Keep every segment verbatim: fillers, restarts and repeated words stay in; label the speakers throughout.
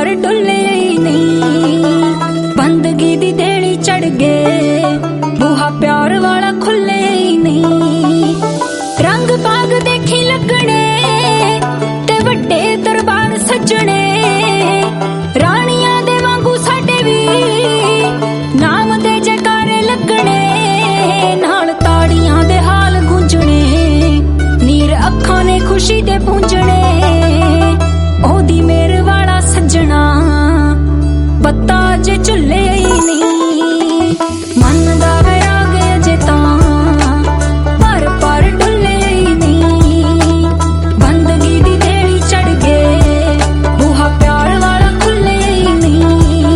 Speaker 1: पर डुले नहीं, बंदगी दी देली चढ़ गए, बूहा प्यार वाला खुले नहीं। रंग बाग देखी लगने ते वड्डे दरबार सजने, रानियां दे वांगू साडे भी नाम दे जयकारे लगने, नाल ताड़ियां दे हाल गूंजने, नीर अखां ने खुशी दे पूंजने। ओदी मेर वाला सजना पत्ता जे चुले नहीं, मन दा वैराग अजे तां पर पर डुले नहीं, बंदगी दी देली चढ़ गए, बूहा प्यार वाला खुले नहीं।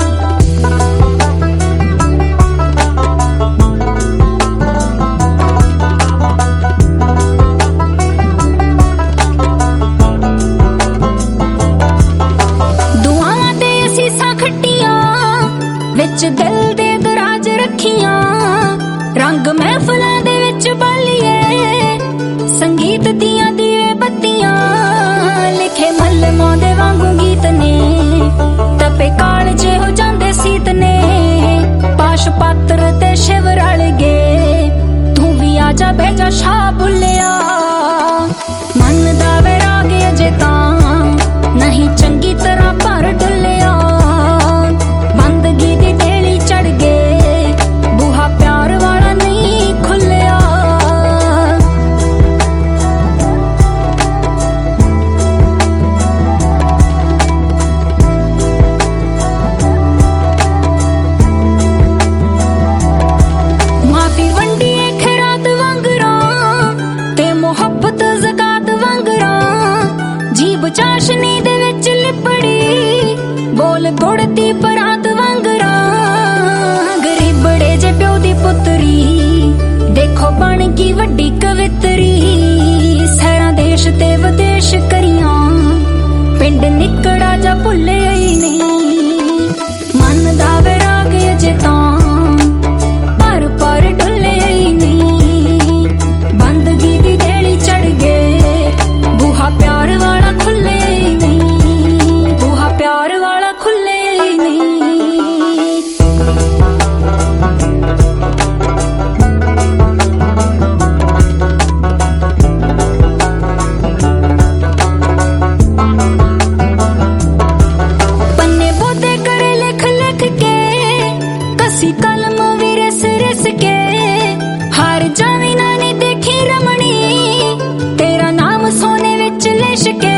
Speaker 1: दुआवां ते असीसां खट्टियां विच दिल दे दराज रखियां, रंग महफिलां दे विच बालिए, संगीत दियां दीवे बत्तियां, लिखे मल्लमां दे वांगू गीत ने, तपे काल जे हो जांदे सीत ने, पाश पात्र ते शिव रल गए, तू भी आजा बैजा शाह बुल्लिया। मन दा वैराग अजे तां नहीं चंगी तरह पर डुलिया, बंदगी दी देली चढ़ गए, बूहा प्यार वाला नहीं खुलिया। माफी वंडी खैरात वांगरा ते मोहब्बत ज़कात वांगरा, जीब चाशनी दे विच लिपड़ी, बोल गुड़ती परात वांगरा, गरीबड़े जे प्यो दी पुतरी, देखो बन गई वड्डी कवितरी, सैरां देश ते विदेश करियां, पिंड निकड़ा जा भुले नहीं, मन दा वैराग अजे तां पर पर डुले नहीं, बंदगी दी देली चढ़ गए, बूहा प्यार वाला खुले नहीं, बूहा प्यार वाला खुले नहीं। पन्ने बोते करे लिख लिख के, कसी कलम भी रिस रिस के, हार जावी ना नी देखी रमणी, तेरा नाम सोने विच लिश के,